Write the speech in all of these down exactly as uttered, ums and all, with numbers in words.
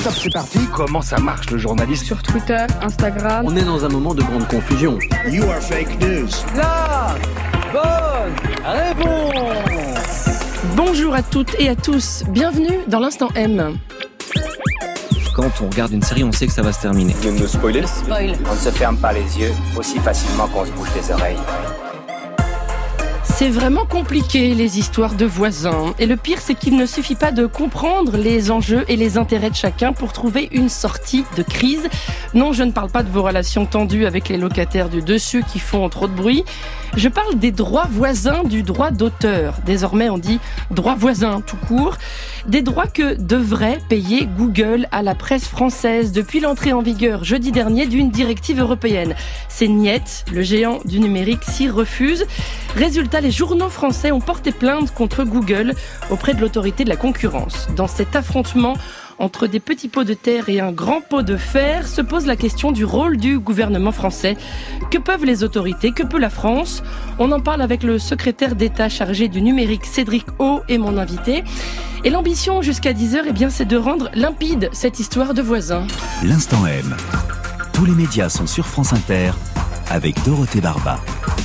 Top, c'est parti. Comment ça marche le journalisme? Sur Twitter, Instagram. On est dans un moment de grande confusion. You are fake news. La bonne réponse. Bonjour à toutes et à tous, bienvenue dans l'Instant M. Quand on regarde une série, on sait que ça va se terminer. Vous me spoilez ? Spoil. On ne se ferme pas les yeux aussi facilement qu'on se bouge les oreilles. C'est vraiment compliqué, les histoires de voisins. Et le pire, c'est qu'il ne suffit pas de comprendre les enjeux et les intérêts de chacun pour trouver une sortie de crise. Non, je ne parle pas de vos relations tendues avec les locataires du dessus qui font trop de bruit. Je parle des droits voisins du droit d'auteur. Désormais, on dit droit voisin tout court. Des droits que devrait payer Google à la presse française depuis l'entrée en vigueur jeudi dernier d'une directive européenne. C'est niette, le géant du numérique s'y refuse. Résultat, les journaux français ont porté plainte contre Google auprès de l'autorité de la concurrence. Dans cet affrontement entre des petits pots de terre et un grand pot de fer, se pose la question du rôle du gouvernement français. Que peuvent les autorités? Que peut la France? On en parle avec le secrétaire d'État chargé du numérique, Cédric O, et mon invité. Et l'ambition jusqu'à dix heures, eh bien, c'est de rendre limpide cette histoire de voisins. L'Instant M. Tous les médias sont sur France Inter avec Dorothée Barba.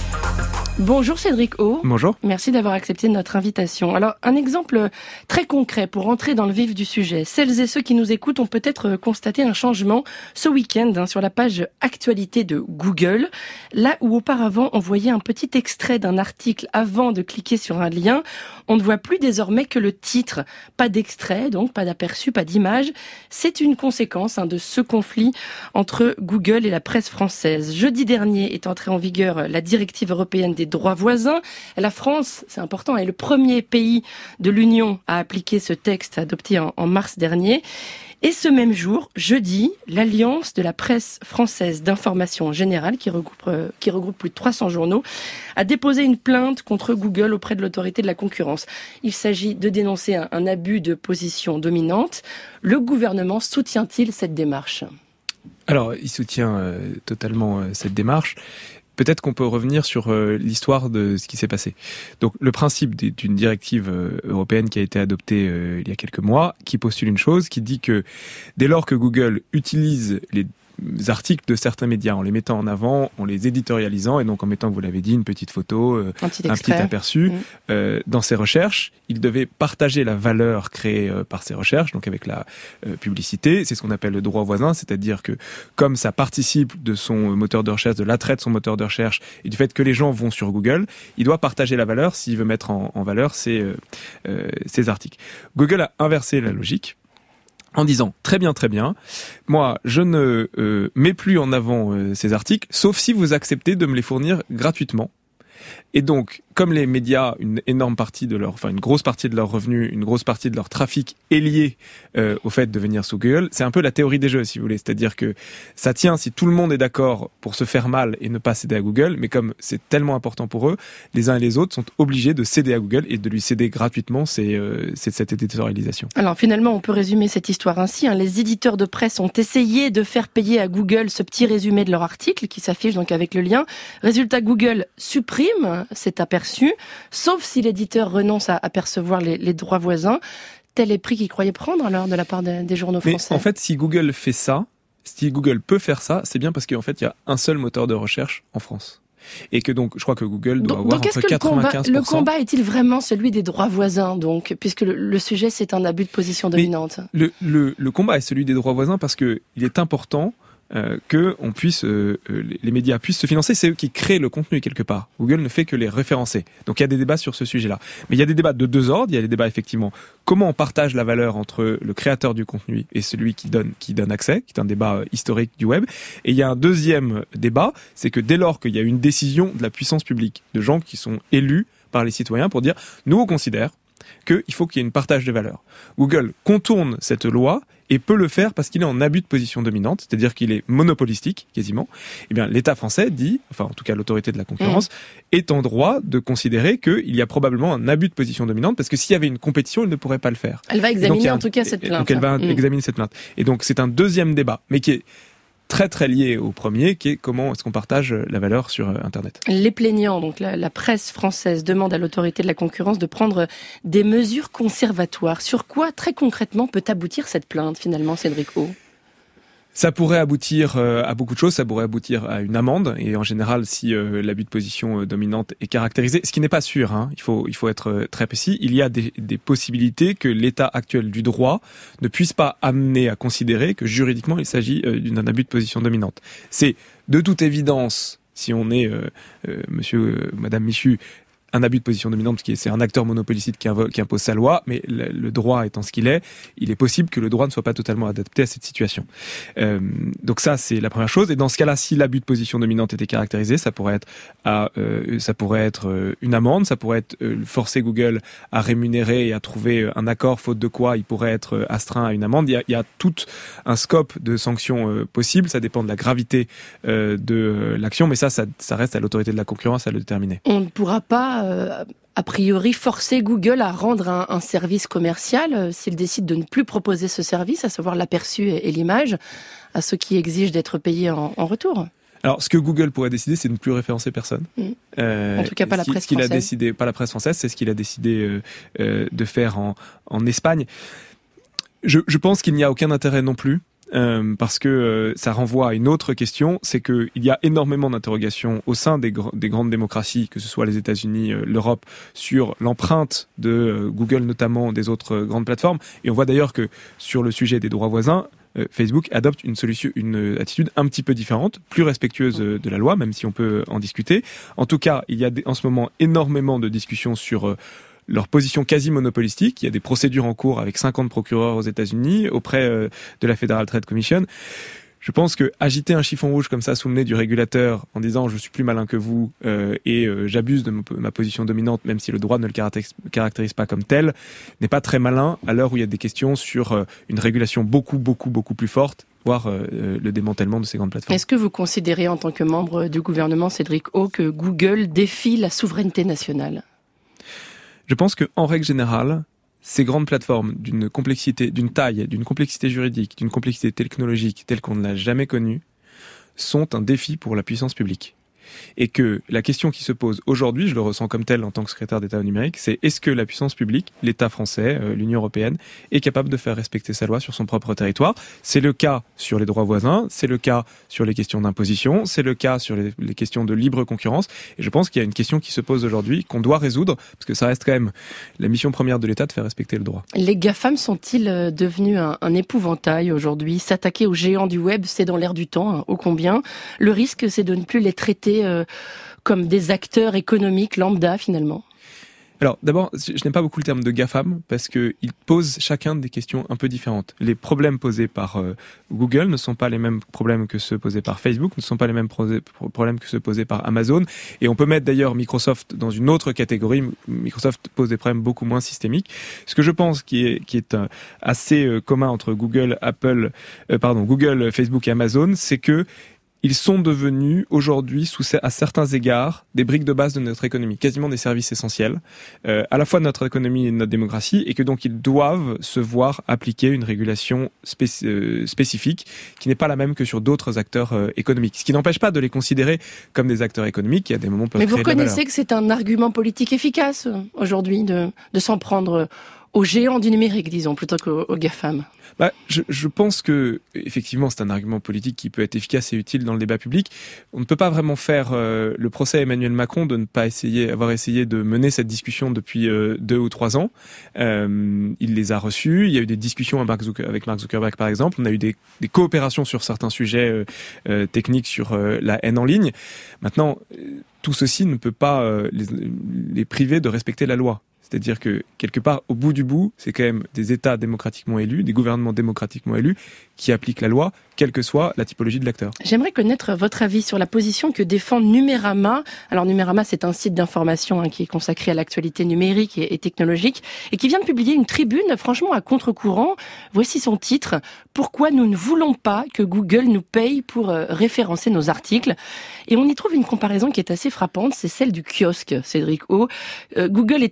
Bonjour Cédric O. Bonjour. Merci d'avoir accepté notre invitation. Alors, un exemple très concret pour entrer dans le vif du sujet. Celles et ceux qui nous écoutent ont peut-être constaté un changement ce week-end hein, sur la page actualité de Google. Là où auparavant on voyait un petit extrait d'un article avant de cliquer sur un lien, on ne voit plus désormais que le titre. Pas d'extrait, donc pas d'aperçu, pas d'image. C'est une conséquence hein, de ce conflit entre Google et la presse française. Jeudi dernier est entrée en vigueur la directive européenne des droits voisins. La France, c'est important, est le premier pays de l'Union à appliquer ce texte adopté en, en mars dernier. Et ce même jour, jeudi, l'Alliance de la presse française d'information générale, qui regroupe, euh, qui regroupe plus de trois cents journaux, a déposé une plainte contre Google auprès de l'autorité de la concurrence. Il s'agit de dénoncer un, un abus de position dominante. Le gouvernement soutient-il cette démarche ? Alors, il soutient euh, totalement euh, cette démarche. Peut-être qu'on peut revenir sur euh, l'histoire de ce qui s'est passé. Donc, le principe d'une directive euh, européenne qui a été adoptée euh, il y a quelques mois, qui postule une chose, qui dit que dès lors que Google utilise les articles de certains médias en les mettant en avant, en les éditorialisant et donc en mettant, vous l'avez dit, une petite photo, euh, un, petit, un petit aperçu, mmh. euh, dans ses recherches, il devait partager la valeur créée euh, par ses recherches, donc avec la euh, publicité. C'est ce qu'on appelle le droit voisin, c'est-à-dire que comme ça participe de son moteur de recherche, de l'attrait de son moteur de recherche et du fait que les gens vont sur Google, il doit partager la valeur s'il veut mettre en, en valeur ses, euh, euh, ses articles. Google a inversé la logique en disant très bien, très bien, moi je ne euh, mets plus en avant euh, ces articles, sauf si vous acceptez de me les fournir gratuitement. Et donc, comme les médias, une énorme partie de leur, enfin une grosse partie de leurs revenus, une grosse partie de leur trafic est liée euh, au fait de venir sous Google, c'est un peu la théorie des jeux, si vous voulez. C'est-à-dire que ça tient si tout le monde est d'accord pour se faire mal et ne pas céder à Google, mais comme c'est tellement important pour eux, les uns et les autres sont obligés de céder à Google et de lui céder gratuitement c'est, euh, c'est cette éditorialisation. Alors finalement, on peut résumer cette histoire ainsi. Hein. Les éditeurs de presse ont essayé de faire payer à Google ce petit résumé de leur article qui s'affiche donc avec le lien. Résultat, Google supprime cet aperçu, sauf si l'éditeur renonce à apercevoir les, les droits voisins. Tel est le prix qu'ils croyaient prendre alors de la part des, des journaux français. Mais en fait, si Google fait ça, si Google peut faire ça, c'est bien parce qu'en fait, il y a un seul moteur de recherche en France. Et que donc, je crois que Google doit donc, avoir donc entre quatre-vingt-quinze pour cent. Le combat, le combat est-il vraiment celui des droits voisins, donc, puisque le, le sujet, c'est un abus de position dominante? le, le, le combat est celui des droits voisins parce que il est important Euh, que on puisse, euh, les médias puissent se financer. C'est eux qui créent le contenu quelque part. Google ne fait que les référencer. Donc il y a des débats sur ce sujet-là. Mais il y a des débats de deux ordres. Il y a des débats effectivement comment on partage la valeur entre le créateur du contenu et celui qui donne qui donne accès, qui est un débat euh, historique du web. Et il y a un deuxième débat, c'est que dès lors qu'il y a une décision de la puissance publique, de gens qui sont élus par les citoyens pour dire nous on considère qu'il faut qu'il y ait une partage de valeur. Google contourne cette loi et peut le faire parce qu'il est en abus de position dominante, c'est-à-dire qu'il est monopolistique, quasiment. Eh bien, l'État français dit, enfin, en tout cas, l'autorité de la concurrence, mmh. est en droit de considérer qu'il y a probablement un abus de position dominante, parce que s'il y avait une compétition, il ne pourrait pas le faire. Elle va examiner, donc, un, en tout cas, cette plainte. Donc, elle va mmh. examiner cette plainte. Et donc, c'est un deuxième débat, mais qui est très très lié au premier, qui est comment est-ce qu'on partage la valeur sur Internet. Les plaignants, donc la, la presse française, demande à l'autorité de la concurrence de prendre des mesures conservatoires. Sur quoi, très concrètement, peut aboutir cette plainte, finalement, Cédric O ? Ça pourrait aboutir euh, à beaucoup de choses, ça pourrait aboutir à une amende, et en général, si euh, l'abus de position euh, dominante est caractérisé, ce qui n'est pas sûr, hein, il faut il faut être euh, très précis, il y a des, des possibilités que l'état actuel du droit ne puisse pas amener à considérer que juridiquement il s'agit euh, d'un abus de position dominante. C'est de toute évidence, si on est euh, euh, monsieur, euh, madame Michu, un abus de position dominante, parce que c'est un acteur monopolistique qui, invo- qui impose sa loi, mais le, le droit étant ce qu'il est, il est possible que le droit ne soit pas totalement adapté à cette situation. Euh, donc ça, c'est la première chose. Et dans ce cas-là, si l'abus de position dominante était caractérisé, ça pourrait être, à, euh, ça pourrait être euh, une amende, ça pourrait être euh, forcer Google à rémunérer et à trouver un accord, faute de quoi il pourrait être astreint à une amende. Il y a, il y a tout un scope de sanctions euh, possibles. Ça dépend de la gravité euh, de euh, l'action, mais ça, ça, ça reste à l'autorité de la concurrence à le déterminer. On ne pourra pas Euh, a priori forcer Google à rendre un, un service commercial euh, s'il décide de ne plus proposer ce service, à savoir l'aperçu et, et l'image, à ceux qui exigent d'être payés en, en retour. Alors, ce que Google pourrait décider, c'est de ne plus référencer personne. Mmh. Euh, en tout cas, pas la presse ce qu'il française. A décidé, pas la presse française, c'est ce qu'il a décidé euh, euh, de faire en, en Espagne. Je, je pense qu'il n'y a aucun intérêt non plus. Euh, parce que euh, ça renvoie à une autre question, c'est que il y a énormément d'interrogations au sein des, gr- des grandes démocraties, que ce soit les États-Unis, euh, l'Europe, sur l'empreinte de euh, Google notamment, des autres euh, grandes plateformes. Et on voit d'ailleurs que sur le sujet des droits voisins, euh, Facebook adopte une solution, une attitude un petit peu différente, plus respectueuse euh, de la loi, même si on peut en discuter. En tout cas, il y a des, en ce moment énormément de discussions sur euh, leur position quasi monopolistique. Il y a des procédures en cours avec cinquante procureurs aux États-Unis auprès euh, de la Federal Trade Commission. Je pense que agiter un chiffon rouge comme ça sous le nez du régulateur en disant je suis plus malin que vous euh, et euh, j'abuse de m- ma position dominante même si le droit ne le caractérise, caractérise pas comme tel n'est pas très malin à l'heure où il y a des questions sur euh, une régulation beaucoup beaucoup beaucoup plus forte, voire euh, le démantèlement de ces grandes plateformes. Est-ce que vous considérez en tant que membre du gouvernement, Cédric O, que Google défie la souveraineté nationale ? Je pense que, en règle générale, ces grandes plateformes d'une complexité, d'une taille, d'une complexité juridique, d'une complexité technologique telle qu'on ne l'a jamais connue, sont un défi pour la puissance publique. Et que la question qui se pose aujourd'hui, je le ressens comme tel en tant que secrétaire d'État au numérique, c'est est-ce que la puissance publique, l'État français, euh, l'Union européenne, est capable de faire respecter sa loi sur son propre territoire ? C'est le cas sur les droits voisins, c'est le cas sur les questions d'imposition, c'est le cas sur les, les questions de libre concurrence. Et je pense qu'il y a une question qui se pose aujourd'hui, qu'on doit résoudre, parce que ça reste quand même la mission première de l'État de faire respecter le droit. Les GAFAM sont-ils devenus un, un épouvantail aujourd'hui ? S'attaquer aux géants du web, c'est dans l'air du temps, hein, ô combien. Le risque, c'est de ne plus les traiter euh, comme des acteurs économiques lambda, finalement. Alors, d'abord, je n'aime pas beaucoup le terme de GAFAM parce que ils posent chacun des questions un peu différentes. Les problèmes posés par euh, Google ne sont pas les mêmes problèmes que ceux posés par Facebook, ne sont pas les mêmes pro- problèmes que ceux posés par Amazon. Et on peut mettre d'ailleurs Microsoft dans une autre catégorie. Microsoft pose des problèmes beaucoup moins systémiques. Ce que je pense qui est, qui est euh, assez euh, commun entre Google, Apple, euh, pardon, Google, Facebook et Amazon, c'est que ils sont devenus aujourd'hui, sous, à certains égards, des briques de base de notre économie, quasiment des services essentiels, euh, à la fois de notre économie et de notre démocratie, et que donc ils doivent se voir appliquer une régulation spéc- euh, spécifique qui n'est pas la même que sur d'autres acteurs euh, économiques. Ce qui n'empêche pas de les considérer comme des acteurs économiques qui à des moments peuvent Mais créer vous de la valeur. reconnaissez que c'est un argument politique efficace aujourd'hui de, de s'en prendre aux géants du numérique, disons, plutôt qu'aux aux GAFAM. Bah, je, je pense que effectivement c'est un argument politique qui peut être efficace et utile dans le débat public. On ne peut pas vraiment faire euh, le procès à Emmanuel Macron de ne pas essayer, avoir essayé de mener cette discussion depuis euh, deux ou trois ans. Euh, il les a reçus. Il y a eu des discussions avec Mark, Zucker, avec Mark Zuckerberg par exemple. On a eu des, des coopérations sur certains sujets euh, euh, techniques sur euh, la haine en ligne. Maintenant, euh, tout ceci ne peut pas euh, les, les priver de respecter la loi. C'est-à-dire que, quelque part, au bout du bout, c'est quand même des États démocratiquement élus, des gouvernements démocratiquement élus, qui appliquent la loi, quelle que soit la typologie de l'acteur. J'aimerais connaître votre avis sur la position que défend Numérama. Alors Numérama, c'est un site d'information hein, qui est consacré à l'actualité numérique et, et technologique, et qui vient de publier une tribune, franchement, à contre-courant. Voici son titre. « Pourquoi nous ne voulons pas que Google nous paye pour euh, référencer nos articles ?» Et on y trouve une comparaison qui est assez frappante, c'est celle du kiosque, Cédric O. Euh, Google est un kiosque,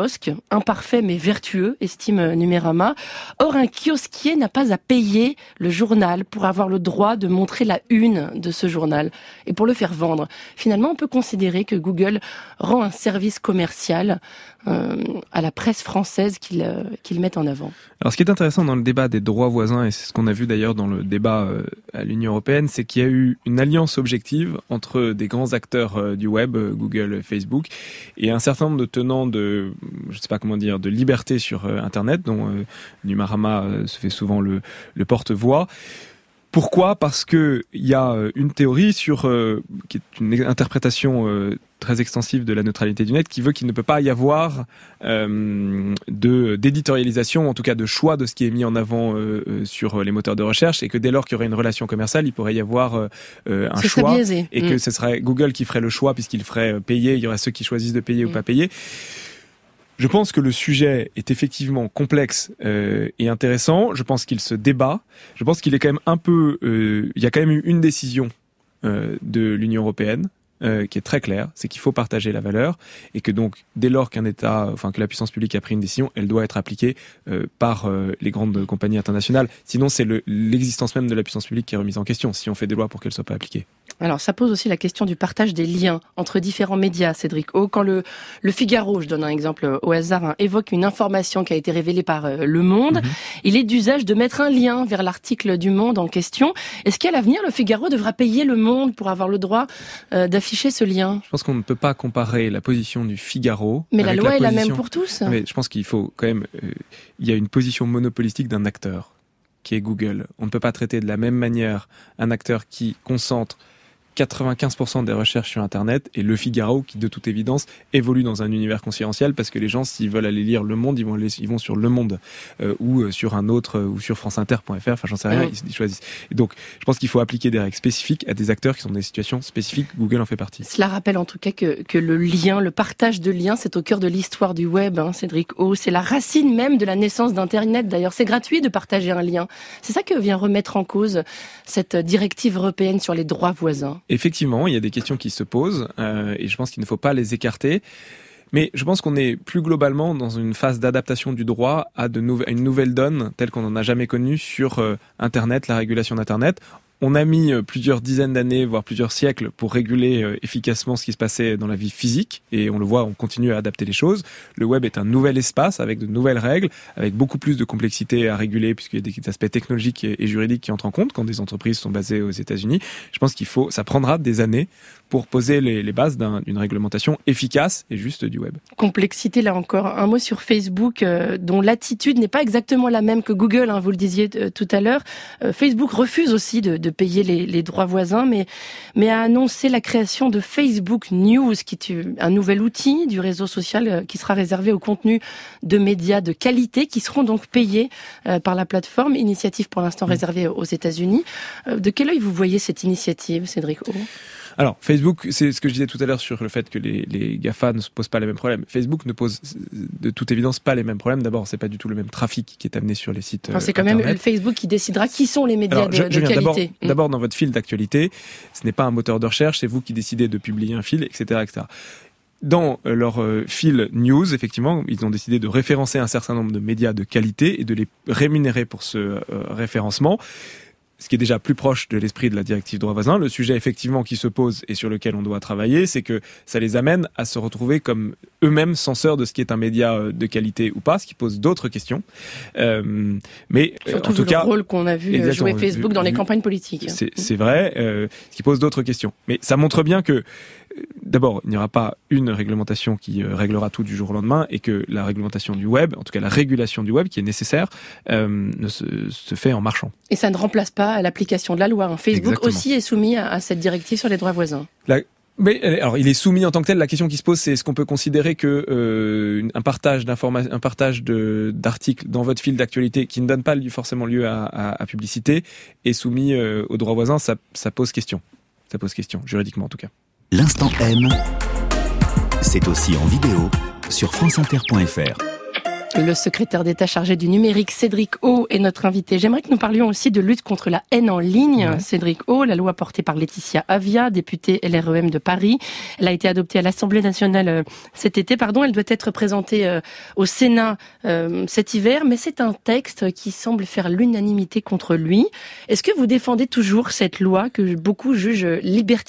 kiosque, imparfait mais vertueux, estime Numérama. Or, un kiosquier n'a pas à payer le journal pour avoir le droit de montrer la une de ce journal et pour le faire vendre. Finalement, on peut considérer que Google rend un service commercial euh, à la presse française qu'il, euh, qu'il met en avant. Alors, ce qui est intéressant dans le débat des droits voisins, et c'est ce qu'on a vu d'ailleurs dans le débat euh, à l'Union européenne, c'est qu'il y a eu une alliance objective entre des grands acteurs euh, du web, euh, Google, Facebook, et un certain nombre de tenants de, je sais pas comment dire, de liberté sur euh, Internet, dont euh, Numérama euh, se fait souvent le, le porte-voix. Pourquoi ? Parce que il y a une théorie sur euh, qui est une interprétation euh, très extensive de la neutralité du net qui veut qu'il ne peut pas y avoir euh, de d'éditorialisation, en tout cas de choix de ce qui est mis en avant euh, sur les moteurs de recherche, et que dès lors qu'il y aurait une relation commerciale, il pourrait y avoir euh, un Ce choix biaisé. et mmh. que ce serait Google qui ferait le choix puisqu'il ferait payer, il y aurait ceux qui choisissent de payer mmh. ou pas payer. Je pense que le sujet est effectivement complexe euh, et intéressant. Je pense qu'il se débat. Je pense qu'il est quand même un peu... Euh, il y a quand même eu une décision euh, de l'Union européenne euh, qui est très claire, c'est qu'il faut partager la valeur et que donc dès lors qu'un État, enfin que la puissance publique a pris une décision, elle doit être appliquée euh, par euh, les grandes compagnies internationales. Sinon, c'est le, l'existence même de la puissance publique qui est remise en question si on fait des lois pour qu'elles soient pas appliquées. Alors, ça pose aussi la question du partage des liens entre différents médias, Cédric O. Quand le, le Figaro, je donne un exemple au hasard, hein, évoque une information qui a été révélée par euh, Le Monde, mmh. il est d'usage de mettre un lien vers l'article du Monde en question. Est-ce qu'à l'avenir, le Figaro devra payer Le Monde pour avoir le droit euh, d'afficher ce lien ? Je pense qu'on ne peut pas comparer la position du Figaro. Mais la loi la est position... la même pour tous. Mais je pense qu'il faut quand même... Euh, il y a une position monopolistique d'un acteur, qui est Google. On ne peut pas traiter de la même manière un acteur qui concentre quatre-vingt-quinze pour cent des recherches sur Internet et Le Figaro qui, de toute évidence, évolue dans un univers concurrentiel parce que les gens, s'ils veulent aller lire Le Monde, ils vont, aller, ils vont sur Le Monde euh, ou euh, sur un autre euh, ou sur franceinter point f r, enfin j'en sais rien, mmh. ils, ils choisissent. Et donc, je pense qu'il faut appliquer des règles spécifiques à des acteurs qui sont dans des situations spécifiques. Google en fait partie. Cela rappelle en tout cas que, que le lien, le partage de liens, c'est au cœur de l'histoire du web, hein, Cédric O. C'est la racine même de la naissance d'Internet. D'ailleurs, c'est gratuit de partager un lien. C'est ça que vient remettre en cause cette directive européenne sur les droits voisins. Effectivement, il y a des questions qui se posent euh, et je pense qu'il ne faut pas les écarter. Mais je pense qu'on est plus globalement dans une phase d'adaptation du droit à, de nou- à une nouvelle donne telle qu'on n'en a jamais connue sur euh, Internet, la régulation d'Internet. On a mis plusieurs dizaines d'années, voire plusieurs siècles, pour réguler euh, efficacement ce qui se passait dans la vie physique. Et on le voit, on continue à adapter les choses. Le web est un nouvel espace avec de nouvelles règles, avec beaucoup plus de complexité à réguler, puisqu'il y a des aspects technologiques et juridiques qui entrent en compte quand des entreprises sont basées aux États-Unis. Je pense qu'il faut, ça prendra des années pour poser les, les bases d'un, d'une réglementation efficace et juste du web. Complexité, là encore. Un mot sur Facebook, euh, dont l'attitude n'est pas exactement la même que Google, hein, vous le disiez euh, tout à l'heure. Euh, Facebook refuse aussi de, de payer les, les droits voisins, mais, mais a annoncé la création de Facebook News, qui est un nouvel outil du réseau social euh, qui sera réservé au contenu de médias de qualité, qui seront donc payés euh, par la plateforme. Initiative pour l'instant mmh. réservée aux États-Unis. Euh, de quel œil vous voyez cette initiative, Cédric O ? Alors, Facebook, c'est ce que je disais tout à l'heure sur le fait que les, les GAFA ne se posent pas les mêmes problèmes. Facebook ne pose de toute évidence pas les mêmes problèmes. D'abord, c'est pas du tout le même trafic qui est amené sur les sites enfin, c'est Internet. quand même Facebook qui décidera qui sont les médias. Alors, je, de, je de viens, qualité. D'abord, mmh. d'abord, dans votre fil d'actualité, ce n'est pas un moteur de recherche, c'est vous qui décidez de publier un fil, et cetera, et cetera. Dans leur euh, fil news, effectivement, ils ont décidé de référencer un certain nombre de médias de qualité et de les rémunérer pour ce euh, référencement. Ce qui est déjà plus proche de l'esprit de la directive droit voisin. Le sujet effectivement qui se pose et sur lequel on doit travailler, c'est que ça les amène à se retrouver comme eux-mêmes censeurs de ce qui est un média de qualité ou pas, ce qui pose d'autres questions. Euh, mais surtout en tout le cas, rôle qu'on a vu jouer Facebook vu, dans les campagnes politiques. C'est, c'est vrai, euh, ce qui pose d'autres questions. Mais ça montre bien que d'abord, il n'y aura pas une réglementation qui euh, réglera tout du jour au lendemain et que la réglementation du web, en tout cas la régulation du web qui est nécessaire, euh, ne se, se fait en marchant. Et ça ne remplace pas l'application de la loi. Facebook Exactement. Aussi est soumis à, à cette directive sur les droits voisins. La... Mais alors, il est soumis en tant que tel. La question qui se pose, c'est est-ce qu'on peut considérer que euh, un partage d'informations, un partage de d'articles dans votre fil d'actualité qui ne donne pas forcément lieu à, à, à publicité est soumis euh, aux droits voisins. Ça, ça pose question. Ça pose question juridiquement en tout cas. L'instant M, c'est aussi en vidéo sur franceinter point f r. Le secrétaire d'État chargé du numérique, Cédric O, est notre invité. J'aimerais que nous parlions aussi de lutte contre la haine en ligne. Ouais. Cédric O, la loi portée par Laetitia Avia, députée L R E M de Paris. Elle a été adoptée à l'Assemblée nationale cet été. Pardon, elle doit être présentée au Sénat euh, cet hiver, mais c'est un texte qui semble faire l'unanimité contre lui. Est-ce que vous défendez toujours cette loi que beaucoup jugent liberticide ?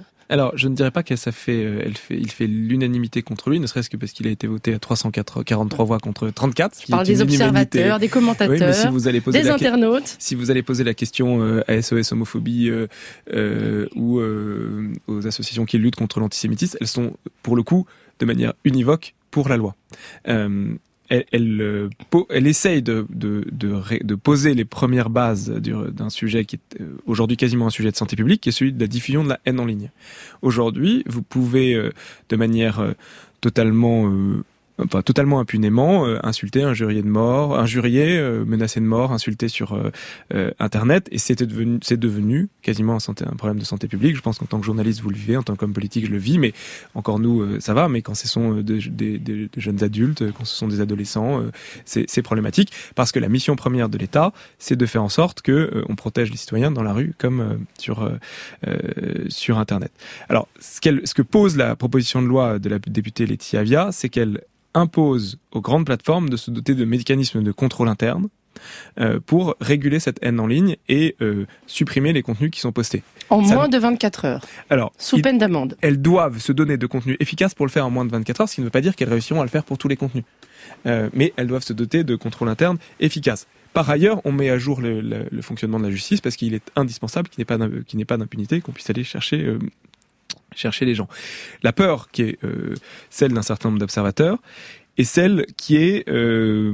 Alors, je ne dirais pas qu'elle ça fait, elle fait, il fait l'unanimité contre lui, ne serait-ce que parce qu'il a été voté à trois cent quarante-trois voix contre trente-quatre. Je parle des observateurs, des commentateurs, oui, mais si vous allez poser des la internautes. Que... Si vous allez poser la question euh, à S O S Homophobie euh, euh, ou euh, aux associations qui luttent contre l'antisémitisme, elles sont, pour le coup, de manière univoque pour la loi. Euh, Elle, elle, elle essaye de, de, de, de poser les premières bases d'un sujet qui est aujourd'hui quasiment un sujet de santé publique, qui est celui de la diffusion de la haine en ligne. Aujourd'hui, vous pouvez, de manière totalement... Enfin, totalement impunément, euh, insulter, injurier de mort, injurier, euh, menacer de mort, insulter sur euh, euh, Internet, et c'était devenu, c'est devenu quasiment un, santé, un problème de santé publique. Je pense qu'en tant que journaliste, vous le vivez, en tant qu'homme politique, je le vis, mais encore nous, euh, ça va. Mais quand ce sont des de, de, de jeunes adultes, quand ce sont des adolescents, euh, c'est, c'est problématique, parce que la mission première de l'État, c'est de faire en sorte que euh, on protège les citoyens dans la rue comme euh, sur euh, euh, sur Internet. Alors, ce, qu'elle, ce que pose la proposition de loi de la députée Laetitia Avia, c'est qu'elle impose aux grandes plateformes de se doter de mécanismes de contrôle interne euh, pour réguler cette haine en ligne et euh, supprimer les contenus qui sont postés. En Ça, moins de vingt-quatre heures, alors, sous il, peine d'amende. Elles doivent se donner de contenus efficaces pour le faire en moins de vingt-quatre heures, ce qui ne veut pas dire qu'elles réussiront à le faire pour tous les contenus. Euh, mais elles doivent se doter de contrôle interne efficace. Par ailleurs, on met à jour le, le, le fonctionnement de la justice parce qu'il est indispensable qu'il n'y ait pas, qu'il n'y ait pas d'impunité, qu'on puisse aller chercher... Euh, chercher les gens. La peur qui est euh, celle d'un certain nombre d'observateurs et celle qui est euh,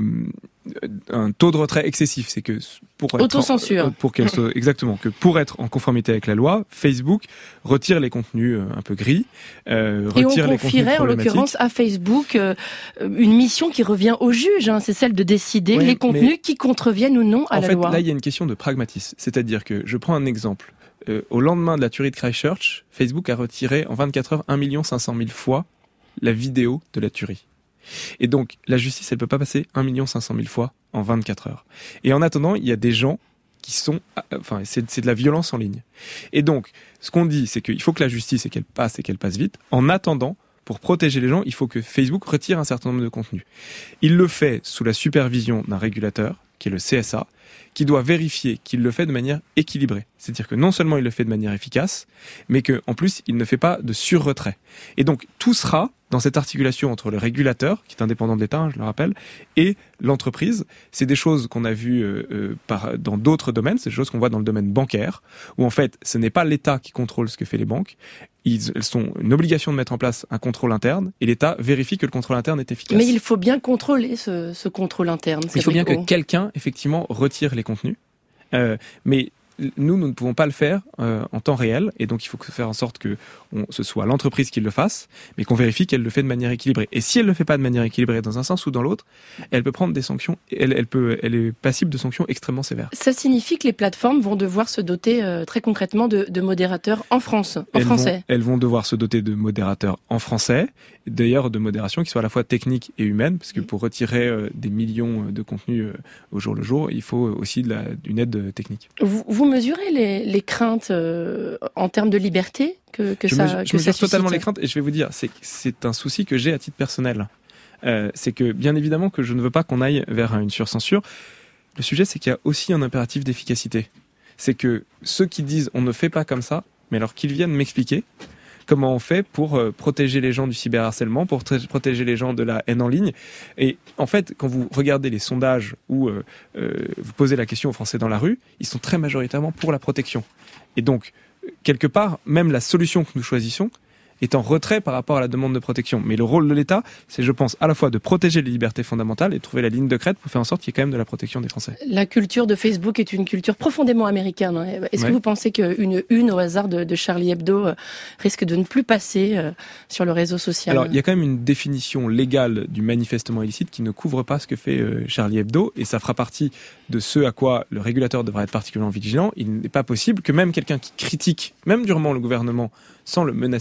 un taux de retrait excessif, c'est que pour être autocensure, en, pour qu'elle soit exactement que pour être en conformité avec la loi, Facebook retire les contenus un peu gris, euh, et retire on les contenus confierait en l'occurrence à Facebook euh, une mission qui revient au juge, hein, c'est celle de décider oui, les contenus qui contreviennent ou non à en la fait, loi. Là, il y a une question de pragmatisme, c'est-à-dire que je prends un exemple. Euh, au lendemain de la tuerie de Christchurch, Facebook a retiré en vingt-quatre heures un million cinq cent mille fois la vidéo de la tuerie. Et donc, la justice, elle peut pas passer un million cinq cent mille fois en vingt-quatre heures. Et en attendant, il y a des gens qui sont... Enfin, c'est, c'est de la violence en ligne. Et donc, ce qu'on dit, c'est qu'il faut que la justice, et qu'elle passe, et qu'elle passe vite. En attendant, pour protéger les gens, il faut que Facebook retire un certain nombre de contenus. Il le fait sous la supervision d'un régulateur, qui est le C S A, qui doit vérifier qu'il le fait de manière équilibrée. C'est-à-dire que non seulement il le fait de manière efficace, mais qu'en plus, il ne fait pas de sur-retrait. Et donc, tout sera dans cette articulation entre le régulateur, qui est indépendant de l'État, hein, je le rappelle, et l'entreprise. C'est des choses qu'on a vues euh, euh, par, dans d'autres domaines, c'est des choses qu'on voit dans le domaine bancaire, où en fait, ce n'est pas l'État qui contrôle ce que fait les banques, ils, elles sont une obligation de mettre en place un contrôle interne, et l'État vérifie que le contrôle interne est efficace. Mais il faut bien contrôler ce, ce contrôle interne. Il faut bien que quelqu'un, effectivement, retire les contenus, euh, mais nous, nous ne pouvons pas le faire euh, en temps réel, et donc il faut faire en sorte que on, ce soit l'entreprise qui le fasse, mais qu'on vérifie qu'elle le fait de manière équilibrée. Et si elle le fait pas de manière équilibrée dans un sens ou dans l'autre, elle peut prendre des sanctions, elle, elle, peut, elle est passible de sanctions extrêmement sévères. Ça signifie que les plateformes vont devoir se doter euh, très concrètement de, de modérateurs en France, en elles français. Vont, elles vont devoir se doter de modérateurs en français, d'ailleurs de modération qui soit à la fois technique et humaine, parce que pour retirer euh, des millions de contenus euh, au jour le jour, il faut aussi de la, d'une aide technique. Vous, vous mesurez les, les craintes euh, en termes de liberté que, que je ça mesure, que Je mesure ça totalement suscite. les craintes, et je vais vous dire, c'est, c'est un souci que j'ai à titre personnel. Euh, c'est que, bien évidemment, que je ne veux pas qu'on aille vers une surcensure. Le sujet, c'est qu'il y a aussi un impératif d'efficacité. C'est que ceux qui disent « on ne fait pas comme ça », mais alors qu'ils viennent m'expliquer comment on fait pour euh, protéger les gens du cyberharcèlement, pour t- protéger les gens de la haine en ligne. Et en fait, quand vous regardez les sondages où euh, euh, vous posez la question aux Français dans la rue, ils sont très majoritairement pour la protection. Et donc, quelque part, même la solution que nous choisissons est en retrait par rapport à la demande de protection. Mais le rôle de l'État, c'est, je pense, à la fois de protéger les libertés fondamentales et de trouver la ligne de crête pour faire en sorte qu'il y ait quand même de la protection des Français. La culture de Facebook est une culture profondément américaine. Hein. Est-ce ouais. que vous pensez qu'une une au hasard de, de Charlie Hebdo euh, risque de ne plus passer euh, sur le réseau social ? Alors, il y a quand même une définition légale du manifestement illicite qui ne couvre pas ce que fait euh, Charlie Hebdo, et ça fera partie de ce à quoi le régulateur devra être particulièrement vigilant. Il n'est pas possible que même quelqu'un qui critique, même durement le gouvernement, sans le menacer physiquement,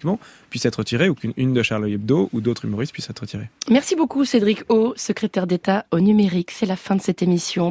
systématiquement puisse être retirée ou qu'une une de Charlie Hebdo ou d'autres humoristes puissent être retirés. Merci beaucoup Cédric O, secrétaire d'État au numérique. C'est la fin de cette émission.